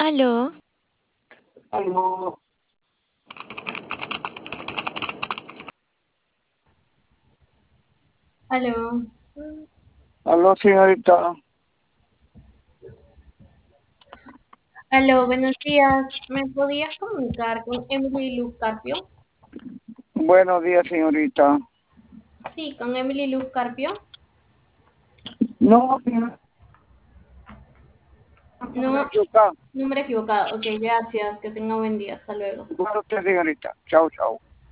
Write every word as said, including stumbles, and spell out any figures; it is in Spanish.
Aló, Aló, Aló, aló, señorita. aló, buenos días. ¿Me podías comunicar con Emily Luz Carpio? Buenos días, señorita. Sí, con Emily Luz Carpio. No, señorita, me he No, equivocado. número equivocado. Ok, gracias. Que tenga buen día. Hasta luego. Igual usted, señorita. Chao, chao.